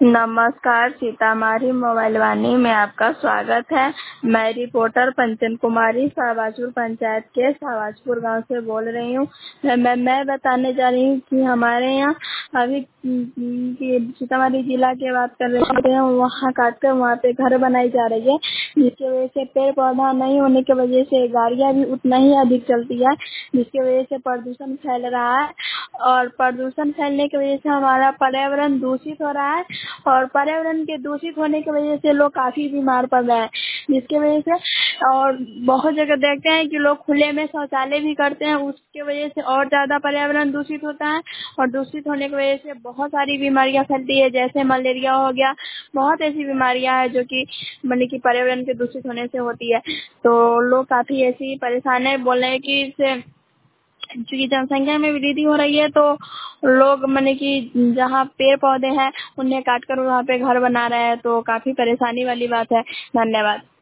नमस्कार, सीतामढ़ी मोबाइल वाणी में आपका स्वागत है। मैं रिपोर्टर पंचन कुमारी शाहबाजपुर पंचायत के शाहबाजपुर गांव से बोल रही हूँ। मैं बताने जा रही हूँ कि हमारे यहाँ अभी सीतामढ़ी जिला की बात कर रहे हैं, वहाँ काटकर वहाँ पे घर बनाई जा रही है, जिसकी वजह से पेड़ पौधा नहीं होने की वजह से गाड़ियाँ भी उतना ही अधिक चलती है, जिसकी वजह से प्रदूषण फैल रहा है। और प्रदूषण फैलने की वजह से हमारा पर्यावरण दूषित हो रहा है और पर्यावरण के दूषित होने की वजह से लोग काफ़ी बीमार पड़ रहे हैं, जिसके वजह से और बहुत जगह देखते हैं कि लोग खुले में शौचालय भी करते हैं, उसके वजह से और ज़्यादा पर्यावरण दूषित होता है और दूषित होने की वजह से बहुत सारी बीमारियां फैलती है, जैसे मलेरिया हो गया। बहुत ऐसी बीमारियां हैं जो कि मतलब कि पर्यावरण के दूषित होने से होती है। तो लोग काफ़ी ऐसी परेशान है, बोल रहे हैं कि इससे क्योंकि जनसंख्या में वृद्धि हो रही है, तो लोग माने कि जहाँ पेड़ पौधे हैं उन्हें काट कर वहाँ पे घर बना रहे हैं, तो काफ़ी परेशानी वाली बात है। धन्यवाद।